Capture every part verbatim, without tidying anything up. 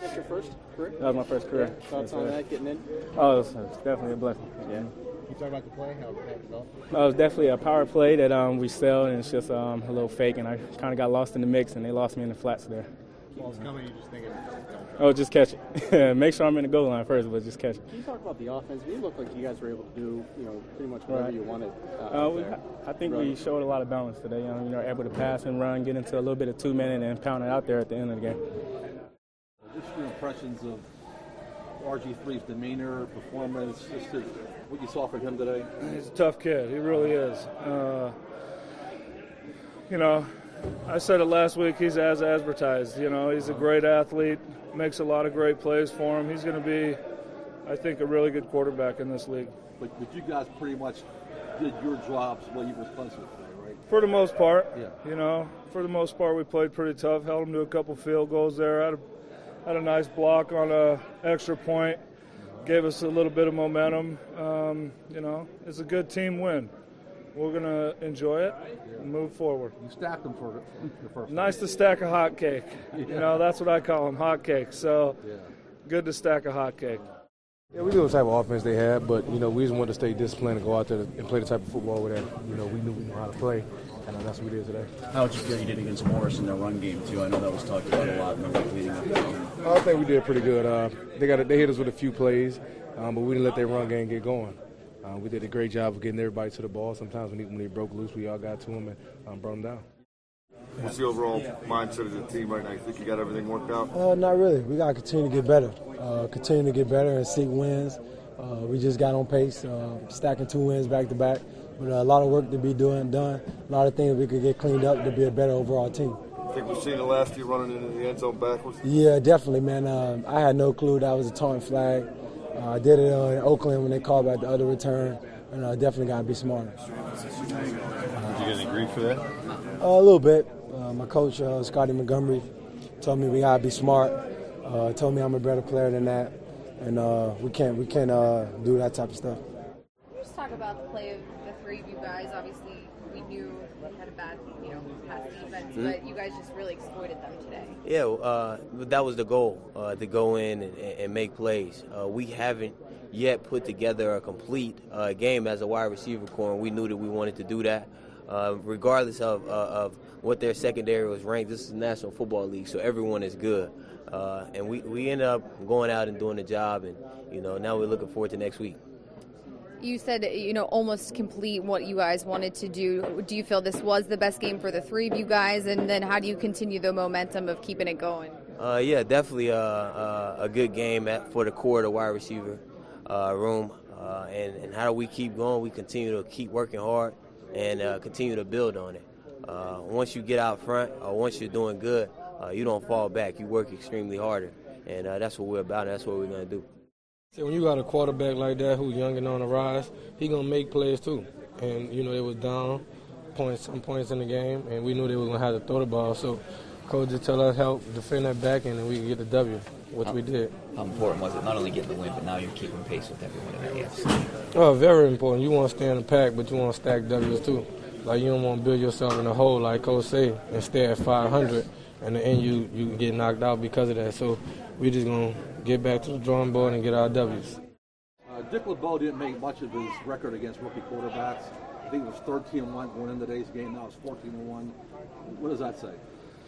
That's your first career? That was my first career. Yeah. Thoughts on that, getting in? Oh, it was, it was definitely a blessing. Yeah. Can you talk about the play? How, how it felt? Oh, it was definitely a power play that um, we sell, and it's just um, a little fake, and I kind of got lost in the mix, and they lost me in the flats there. Ball's coming, you just thinking, oh, just catch it. Make sure I'm in the goal line first, but just catch it. Can you talk about the offense? You look like you guys were able to do, you know, pretty much whatever right. you wanted. Uh, uh, we, I think right. we showed a lot of balance today. You know, you know, able to pass and run, get into a little bit of two-minute, and pound it out there at the end of the game. Just your impressions of R G three's demeanor, performance, just what you saw from him today? He's a tough kid. He really is. Uh, you know, I said it last week, he's as advertised. You know, he's a great athlete, makes a lot of great plays for him. He's going to be, I think, a really good quarterback in this league. But, but you guys pretty much did your jobs while you were supposed to today, right? For the most part. Yeah. You know, for the most part, we played pretty tough, held them to a couple field goals there. Had a, had a nice block on a extra point, gave us a little bit of momentum. Um, you know, it's a good team win. We're going to enjoy it and move forward. You stacked them for the first Nice time. to stack a hot cake. Yeah. You know, that's what I call them, hot cakes. So yeah. Good to stack a hot cake. Yeah, we knew the type of offense they had, but, you know, we just wanted to stay disciplined and go out there and play the type of football that, you know, we knew we knew how to play, and that's what we did today. How did you feel you did against Morris in their run game, too? I know that was talked about a lot in the week leading up to the game. I think we did pretty good. Uh, they got they hit us with a few plays, um, but we didn't let their run game get going. Uh, we did a great job of getting everybody to the ball. Sometimes when, he, when they broke loose, we all got to them and um, brought them down. What's the overall mindset of the team right now? You think you got everything worked out? Uh, not really. We got to continue to get better. Uh, continue to get better and seek wins. Uh, we just got on pace, uh, stacking two wins back to back. But uh, a lot of work to be doing, done. A lot of things we could get cleaned up to be a better overall team. I think we've seen the last few running into the end zone backwards. Yeah, definitely, man. Um, I had no clue that was a taunt flag. Uh, I did it uh, in Oakland when they called back the other return, and I uh, definitely got to be smarter. Did you get any grief for that? Uh, a little bit. Uh, my coach, uh, Scotty Montgomery, told me we got to be smart. Uh, told me I'm a better player than that, and uh, we can't we can't uh, do that type of stuff. Just talk about the play of the three of you guys. Obviously, we knew we had a bad, you know, pass defense, mm-hmm. but you guys just really exploited them today. Yeah, uh, that was the goal, uh, to go in and, and make plays. Uh, we haven't yet put together a complete uh, game as a wide receiver core, and we knew that we wanted to do that. Uh, regardless of, uh, of what their secondary was ranked, this is the National Football League, so everyone is good. Uh, and we, we ended up going out and doing the job, and, you know, now we're looking forward to next week. You said, you know, almost complete what you guys wanted to do. Do you feel this was the best game for the three of you guys? And then how do you continue the momentum of keeping it going? Uh, yeah, definitely a, a, a good game at, for the core of the wide receiver uh, room. Uh, and, and how do we keep going? We continue to keep working hard and uh, continue to build on it. Uh, once you get out front or once you're doing good, uh, you don't fall back. You work extremely harder. And uh, that's what we're about, and that's what we're going to do. So when you got a quarterback like that who's young and on the rise, he gonna make plays too. And you know they was down points, some points in the game, and we knew they was gonna have to throw the ball. So coach just tell us help defend that back end, and we could get the W, which how, we did. How important was it not only getting the win, but now you're keeping pace with everyone in the A F C? Oh, very important. You want to stay in the pack, but you want to stack W's too. Like you don't want to build yourself in a hole, like Coach say, and stay at five hundred, and then you you get knocked out because of that. So we just gonna get back to the drawing board and get our W's. Uh, Dick LeBeau didn't make much of his record against rookie quarterbacks. I think it was thirteen and one going into today's game. Now it's fourteen and one. What does that say?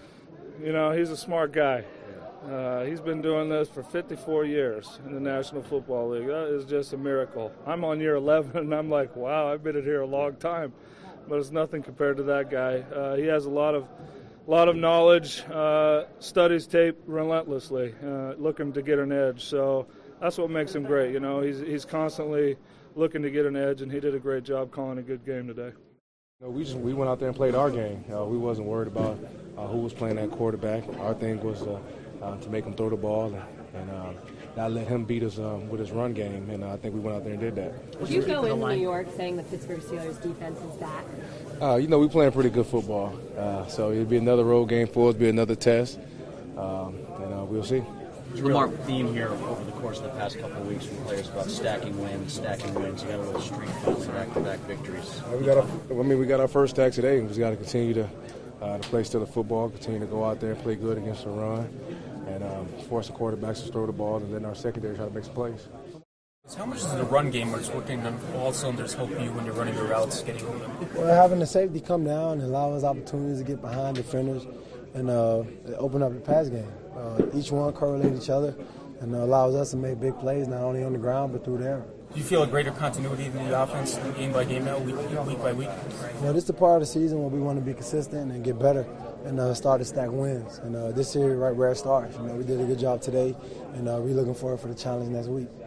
You know, he's a smart guy. Uh, he's been doing this for fifty-four years in the National Football League. That is just a miracle. I'm on year eleven, and I'm like, wow, I've been in here a long time. But it's nothing compared to that guy. Uh, he has a lot of A lot of knowledge, uh, studies tape relentlessly, uh, looking to get an edge. So that's what makes him great. You know, he's he's constantly looking to get an edge, and he did a great job calling a good game today. You know, we just we went out there and played our game. Uh, we wasn't worried about uh, who was playing that quarterback. Our thing was uh, uh, to make him throw the ball and, and um, not let him beat us um, with his run game. And uh, I think we went out there and did that. Would you go in New York saying the Pittsburgh Steelers defense is back? Uh, you know, we're playing pretty good football, uh, so it'll be another road game for us, be another test, um, and uh, we'll see. Lamar, theme here over the course of the past couple of weeks from players about stacking wins, stacking wins. You got a little streak of back-to-back victories. Uh, we got our, I mean, we got our first stack today. We just got to continue to uh, to play still the football, continue to go out there and play good against the run, and um, force the quarterbacks to throw the ball, and then our secondary try to make some plays. How much does the run game, where it's working on all cylinders, help you when you're running your routes, getting home? Well, having the safety come down and allow us opportunities to get behind defenders and uh, open up the pass game. Uh, each one correlate each other and uh, allows us to make big plays, not only on the ground but through the air. Do you feel a greater continuity in the offense, game by game now, week, week by week? Well, this is the part of the season where we want to be consistent and get better and uh, start to stack wins. And uh, this year, right where it starts. You know, we did a good job today, and uh, we're looking forward for the challenge next week.